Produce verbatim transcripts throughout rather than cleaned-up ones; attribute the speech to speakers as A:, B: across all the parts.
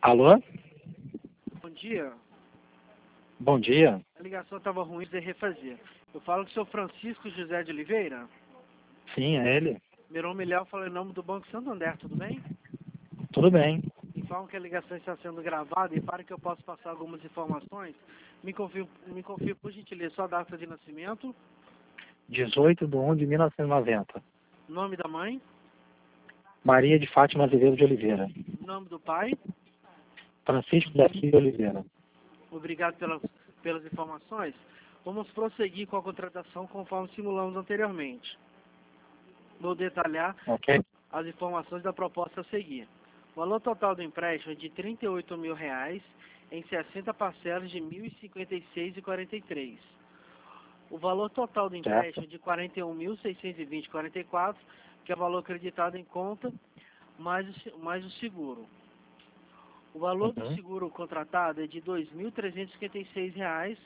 A: Alô?
B: Bom dia.
A: Bom dia.
B: A ligação estava ruim de refazer. Eu falo com o senhor Francisco José de Oliveira.
A: Sim, é ele.
B: Meu nome é Léo, falo em nome do Banco Santander, tudo bem?
A: Tudo bem.
B: Informam que a ligação está sendo gravada e para que eu possa passar algumas informações, me confirme, me confirme por gentileza sua data de nascimento,
A: dezoito de um de mil novecentos e noventa.
B: nome da mãe,
A: Maria de Fátima Azevedo de Oliveira.
B: nome do pai.
A: Francisco da Silva Oliveira.
B: Obrigado pelas, pelas informações. Vamos prosseguir com a contratação conforme simulamos anteriormente. Vou detalhar
A: Ok?
B: as informações da proposta a seguir. O valor total do empréstimo é de trinta e oito mil reais em sessenta parcelas de mil e cinquenta e seis reais e quarenta e três centavos. O valor total do empréstimo é de quarenta e um mil seiscentos e vinte reais e quarenta e quatro centavos, que é o valor acreditado em conta, mais o, mais o seguro. O valor do
A: Uhum.
B: seguro contratado é de dois mil trezentos e cinquenta e seis reais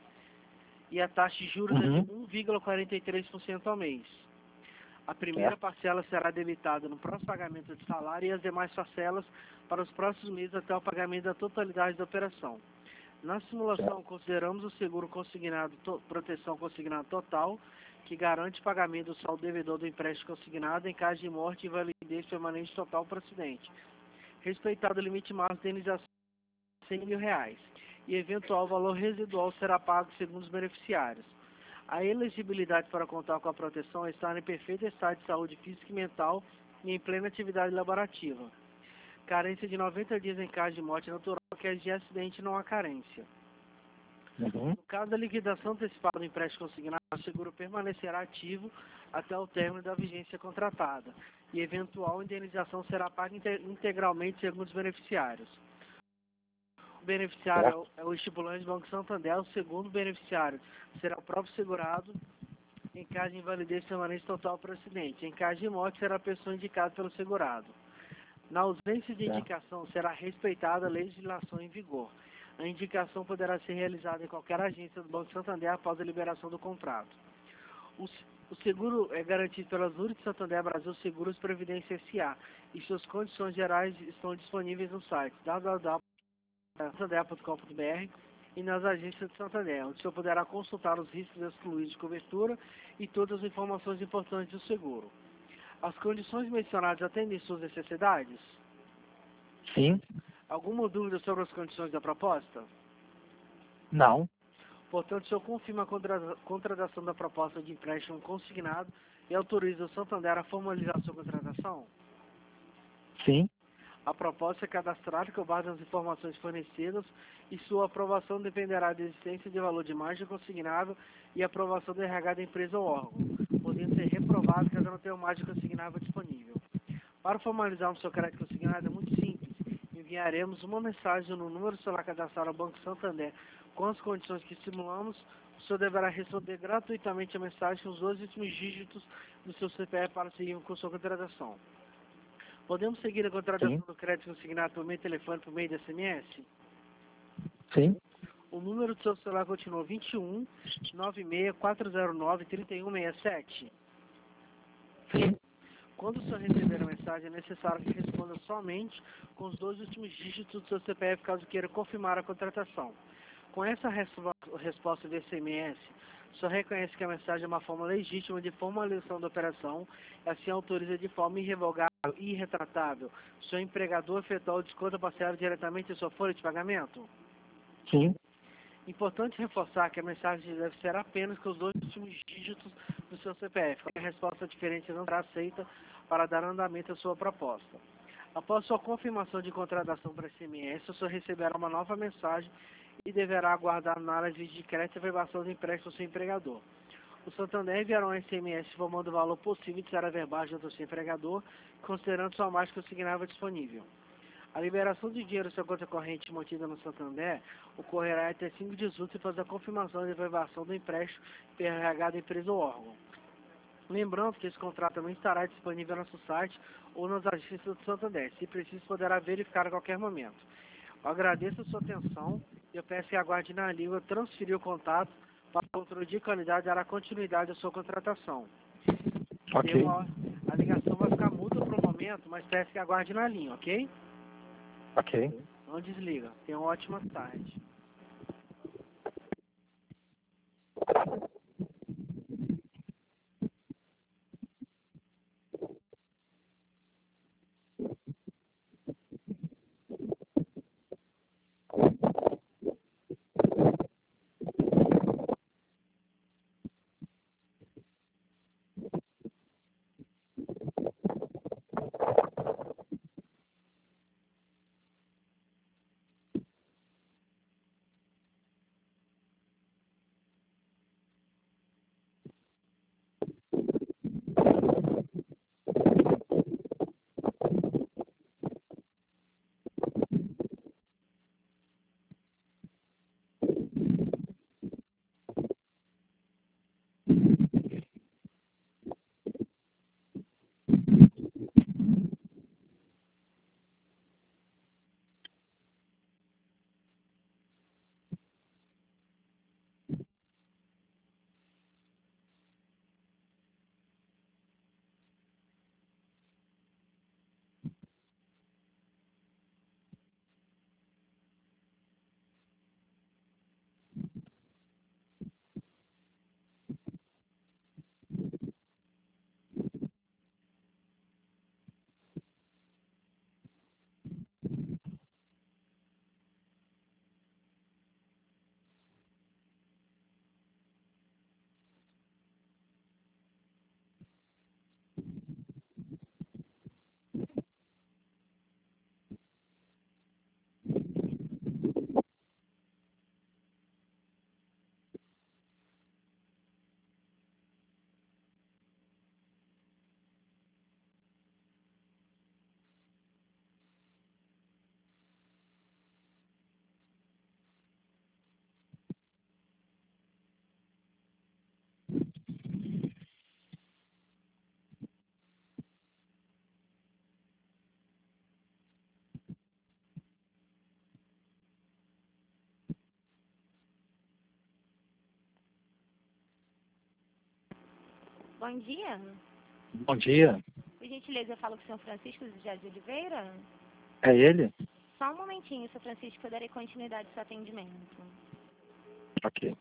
B: e a taxa de juros é
A: Uhum.
B: de um vírgula quarenta e três por cento ao mês. A primeira
A: Certo.
B: parcela será debitada no próximo pagamento de salário e as demais parcelas para os próximos meses até o pagamento da totalidade da operação. Na simulação, consideramos o seguro consignado, to, proteção consignada total, que garante o pagamento do saldo devedor do empréstimo consignado em caso de morte e invalidez permanente total para o acidente. Respeitado o limite máximo de indenização de cem mil reais e eventual valor residual será pago segundo os beneficiários. A elegibilidade para contar com a proteção é estar em perfeito estado de saúde física e mental e em plena atividade laborativa. Carência de noventa dias em caso de morte natural, que de acidente não há carência.
A: Uhum.
B: No caso da liquidação antecipada do empréstimo consignado, o seguro permanecerá ativo até o término da vigência contratada e eventual indenização será paga integralmente segundo os beneficiários. O beneficiário é o, é o estipulante do Banco Santander, o segundo beneficiário será o próprio segurado em caso de invalidez permanente total por acidente. Em caso de morte, será a pessoa indicada pelo segurado. Na ausência de indicação, será respeitada a legislação em vigor. A indicação poderá ser realizada em qualquer agência do Banco Santander após a liberação do contrato. O, o seguro é garantido pela Zurich Santander Brasil Seguros Previdência S A e suas condições gerais estão disponíveis no site w w w ponto santander ponto com ponto b r e nas agências de Santander, onde o senhor poderá consultar os riscos excluídos de cobertura e todas as informações importantes do seguro. As condições mencionadas atendem suas necessidades?
A: Sim.
B: Alguma dúvida sobre as condições da proposta?
A: Não.
B: Portanto, o senhor confirma a contra- contratação da proposta de empréstimo consignado e autoriza o Santander a formalizar sua contratação?
A: Sim.
B: A proposta é cadastrada com base nas informações fornecidas e sua aprovação dependerá da existência de valor de margem consignável e aprovação do R H da empresa ou órgão, podendo ser reprovado caso não tenha margem consignável disponível. Para formalizarmos seu crédito consignado é muito simples. Enviaremos uma mensagem no número celular cadastrado ao Banco Santander com as condições que simulamos. O senhor deverá responder gratuitamente a mensagem com os dois últimos dígitos do seu C P F para seguir com sua contratação. Podemos seguir a contratação
A: Sim.
B: do crédito consignado por meio de telefone, por meio de S M S?
A: Sim.
B: O número do seu celular continua vinte e um, nove seis quatro zero nove, três um seis sete.
A: Sim.
B: Quando o senhor receber a mensagem, é necessário que responda somente com os dois últimos dígitos do seu C P F, caso queira confirmar a contratação. Com essa respo- resposta de S M S, o senhor reconhece que a mensagem é uma forma legítima de formalização da operação e assim autoriza de forma irrevogável e irretratável o seu empregador efetuar o desconto parcial diretamente em sua folha de pagamento?
A: Sim.
B: Importante reforçar que a mensagem deve ser apenas com os dois últimos dígitos do seu C P F. Qualquer resposta diferente não será aceita para dar andamento à sua proposta. Após sua confirmação de contratação por S M S, o senhor receberá uma nova mensagem e deverá aguardar na área de crédito a averbação do empréstimo ao seu empregador. O Santander enviará um S M S informando o valor possível de ser averbagem do seu empregador, considerando sua margem consignável disponível. A liberação de dinheiro da sua conta corrente mantida no Santander ocorrerá até cinco dias úteis após a confirmação de averbação do empréstimo pelo R H da empresa ou órgão. Lembrando que esse contrato também estará disponível no nosso site ou nas agências do Santander. Se preciso, poderá verificar a qualquer momento. Eu agradeço a sua atenção e eu peço que aguarde na língua transferir o contato para o controle de qualidade e dar continuidade à sua contratação.
A: Ok.
B: Deu uma- A ligação vai ficar muda por um momento, mas peço que aguarde na linha, ok?
A: Ok.
B: Não desliga. Tenha uma ótima tarde.
C: Bom dia.
A: Bom dia.
C: Por gentileza, eu falo com o senhor Francisco José de Oliveira.
A: É ele?
C: Só um momentinho, senhor Francisco, eu darei continuidade ao seu atendimento.
A: Ok.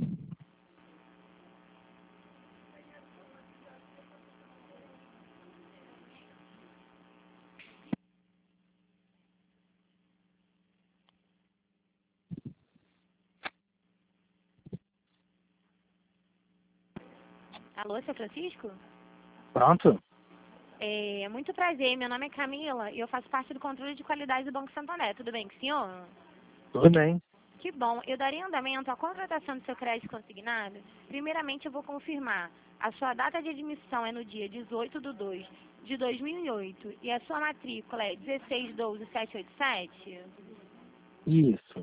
C: Alô, senhor Francisco?
A: Pronto?
C: É, muito prazer, meu nome é Camila e eu faço parte do controle de qualidade do Banco Santander. Tudo bem com o senhor?
A: Tudo bem.
C: Que bom. Eu darei andamento à contratação do seu crédito consignado. Primeiramente, eu vou confirmar. A sua data de admissão é no dia dezoito de dois de dois mil e oito e a sua matrícula é dezesseis doze sete oito sete?
A: Isso.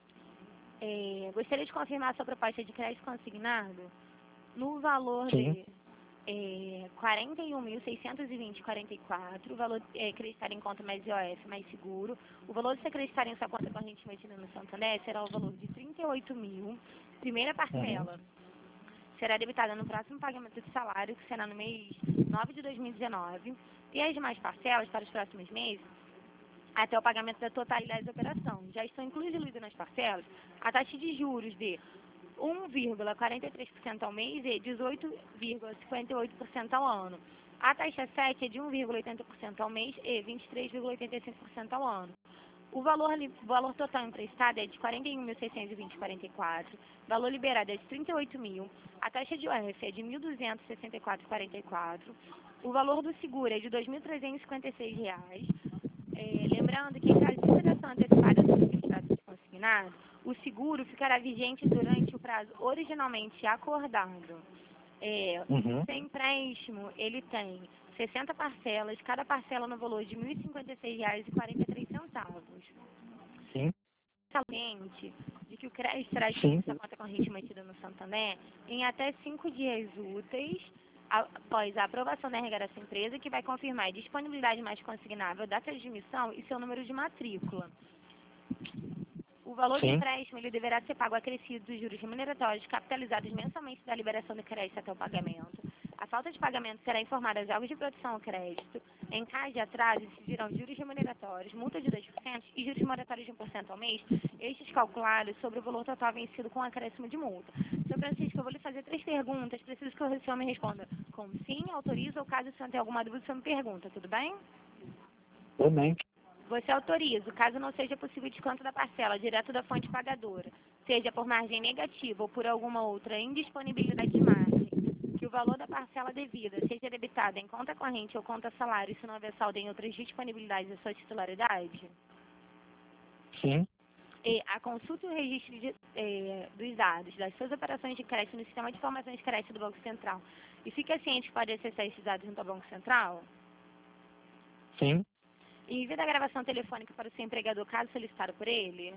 C: É, gostaria de confirmar a sua proposta de crédito consignado no valor
A: Sim.
C: de é, quarenta e um mil seiscentos e vinte vírgula quarenta e quatro, o valor é, acreditar em conta mais I O F mais seguro. O valor de se acreditar em sua conta corrente mantida no Santander será o valor de trinta e oito mil. Primeira parcela
A: Uhum.
C: será debitada no próximo pagamento de salário, que será no mês nove de dois mil e dezenove, e as demais parcelas para os próximos meses até o pagamento da totalidade da operação. Já estão incluídas nas parcelas a taxa de juros de um vírgula quarenta e três por cento ao mês e dezoito vírgula cinquenta e oito por cento ao ano. A taxa sete é de um vírgula oitenta por cento ao mês e vinte e três vírgula oitenta e cinco por cento ao ano. O valor, o valor total emprestado é de quarenta e um mil seiscentos e vinte vírgula quarenta e quatro, valor liberado é de trinta e oito mil, a taxa de I O F é de mil duzentos e sessenta e quatro vírgula quarenta e quatro, o valor do seguro é de dois mil trezentos e cinquenta e seis reais. É, lembrando que em caso de liquidação antecipada do contrato consignado, o seguro ficará vigente durante o prazo originalmente acordado. É,
A: Uhum.
C: Sem empréstimo, ele tem sessenta parcelas, cada parcela no valor de mil e cinquenta e seis reais e quarenta e três centavos.
A: Sim.
C: Saliente de que o crédito será
A: Sim.
C: extinto na conta corrente mantida no Santander em até cinco dias úteis após a aprovação da R H dessa empresa, que vai confirmar a disponibilidade mais consignável, data de admissão e seu número de matrícula. O valor do
A: Sim.
C: empréstimo ele deverá ser pago acrescido dos juros remuneratórios capitalizados mensalmente da liberação do crédito até o pagamento. A falta de pagamento será informada aos órgãos de produção ao crédito Em caso de atraso, incidirão juros remuneratórios, multa de dois por cento e juros moratórios de um por cento ao mês, estes calculados sobre o valor total vencido com acréscimo de multa. Senhor Francisco, eu vou lhe fazer três perguntas, preciso que o senhor me responda com sim, autoriza, ou caso o senhor tenha alguma dúvida, o senhor me pergunta, tudo bem?
A: Tudo bem.
C: Você autoriza, caso não seja possível desconto da parcela direto da fonte pagadora, seja por margem negativa ou por alguma outra indisponibilidade de margem, que o valor da parcela devida seja debitado em conta corrente ou conta salário se não houver saldo em outras disponibilidades da sua titularidade?
A: Sim.
C: E a consulta e o registro de, eh, dos dados das suas operações de crédito no sistema de informações de crédito do Banco Central. E fica ciente que pode acessar esses dados junto ao Banco Central?
A: Sim.
C: E envia a gravação telefônica para o seu empregador caso solicitado por ele?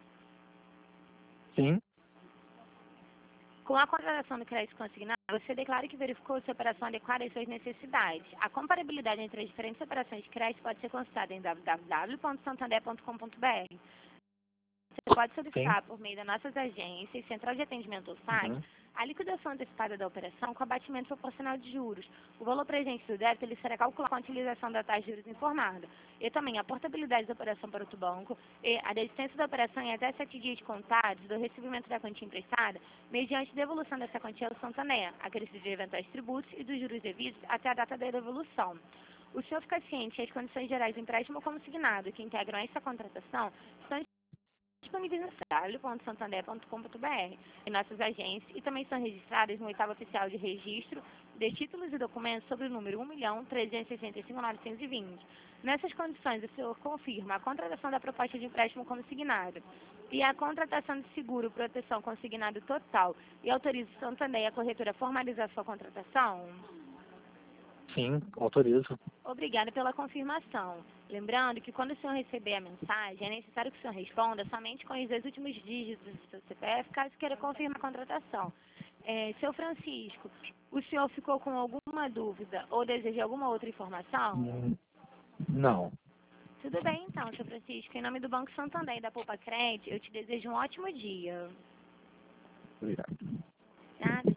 A: Sim.
C: Com a contratação do crédito consignado, você declara que verificou se a operação adequada às suas necessidades. A comparabilidade entre as diferentes operações de crédito pode ser consultada em w w w ponto santander ponto com ponto b r. Você pode solicitar,
A: Sim.
C: por meio das nossas agências, central de atendimento ou saque,
A: Uhum.
C: a liquidação antecipada da operação com abatimento proporcional de juros. O valor presente do débito ele será calculado com a utilização da taxa de juros informada. E também a portabilidade da operação para outro banco e a desistência da operação em até sete dias contados do recebimento da quantia emprestada, mediante devolução dessa quantia ao Santander, acrescido de eventuais tributos e dos juros devidos até a data da devolução. O senhor fica ciente que as condições gerais do empréstimo consignado que integram essa contratação estão disponíveis no w ponto santander ponto com ponto b r em nossas agências e também são registradas no oitavo oficial de registro de títulos e documentos sobre o número um milhão trezentos e sessenta e cinco mil novecentos e vinte. Nessas condições, o senhor confirma a contratação da proposta de empréstimo consignado e a contratação de seguro proteção consignado total e autoriza o Santander e a corretora a formalizar sua contratação?
A: Sim, autorizo.
C: Obrigada pela confirmação. Lembrando que quando o senhor receber a mensagem, é necessário que o senhor responda somente com os dois últimos dígitos do seu C P F, caso queira confirmar a contratação. É, seu Francisco, o senhor ficou com alguma dúvida ou deseja alguma outra informação?
A: Hum, Não.
C: Tudo bem, então, seu Francisco. Em nome do Banco Santander e da Poupa Crédito, eu te desejo um ótimo dia.
A: Obrigado.
C: Nada.